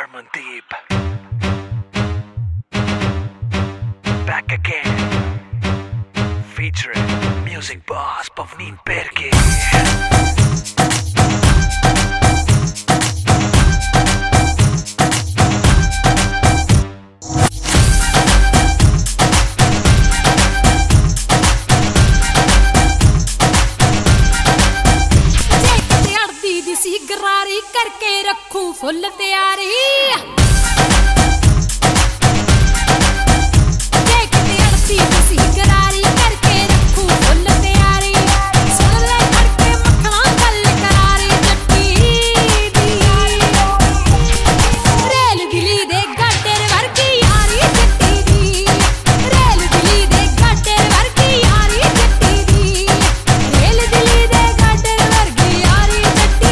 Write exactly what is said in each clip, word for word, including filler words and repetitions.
Harmandeep back again, featuring music boss Pavneen Perke. गरारी करके रखूं फुल तैयारी देख ते अड़ती सी गरारी करके रखूं फुल तैयारी सुन ले खड़के मखना गल करारी जट्टी दी रेल दिली दे गाटेर वर्गी यारी जट्टी दी रेल दिली दे गाटेर वर्गी यारी जट्टी दी रेल दिली दे गाटेर वर्गी यारी जट्टी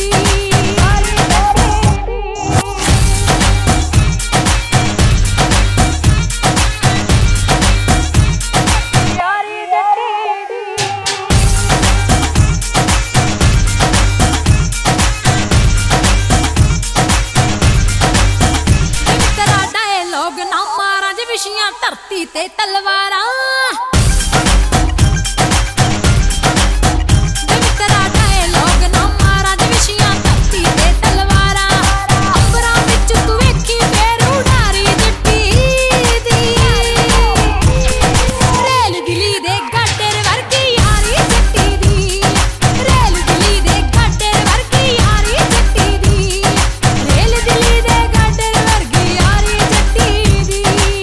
धरती ते तलवारा तेरा डायलॉग ना मारा विशियां धरती ते तलवारा अंबरां विच तू वेखी फेर उडारी जट्टी दी रेल दिली दे गाटेर वर्गी यारी जट्टी दी रेल दिली दे गाटेर वर्गी यारी जट्टी दी रेल दिली दे गाटेर वर्गी यारी जट्टी दी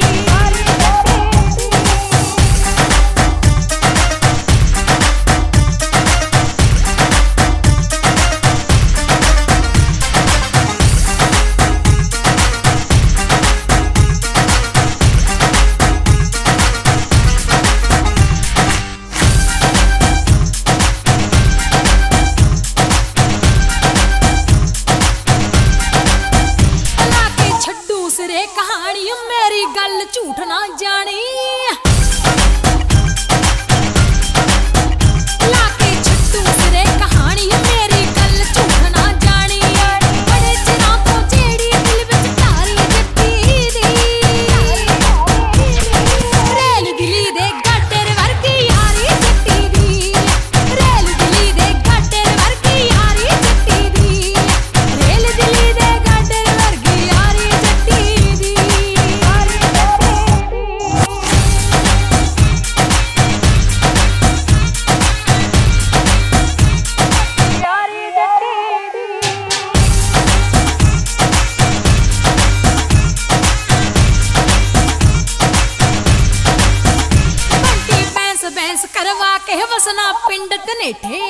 सिरे कहानी मेरी गल झूठ ना जानी लाके छट्टू सिरे कहानी मेरी गल झूठ ना जानी बड़े चिरां तो जेड़ी दिल विच तारी जट्टी दी रेल दिली दे गाटेर वर्गी यारी जट्टी दी रेल दिली दे गाटेर वर्गी यारी जट्टी दी रेल दिली दे गाटेर वर्गी यारी जट्टी करवा के वसना पिंड कनेठे